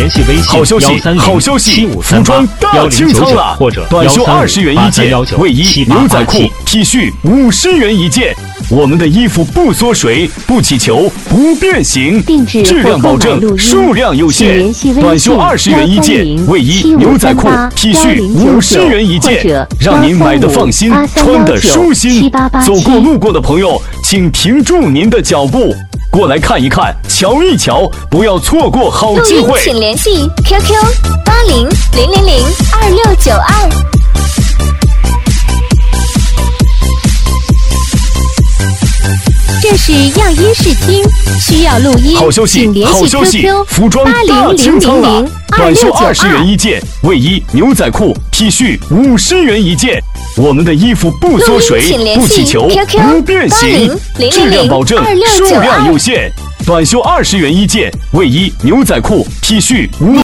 联系微信好消息，好消息！服装大清仓了， 或者短袖20元一件，卫衣、牛仔裤、T 恤50元一件。我们的衣服不缩水、不起球、不变形，质量保证，数量有限。短袖20元一件，卫衣、牛仔裤、T 恤50元一件，让您买得放心，穿得舒心。走过路过的朋友，请停住您的脚步，过来看一看，瞧一瞧，不要错过好机会。 请联系 QQ8000002692。这是样音试听，需要录音， 好消息，好消息！服装大清仓了，短袖20元一件，卫衣、牛仔裤、T 恤50元一件。我们的衣服不缩水、不起球、不变形，质量保证，数量有限。短袖20元一件，卫衣、牛仔裤、T 恤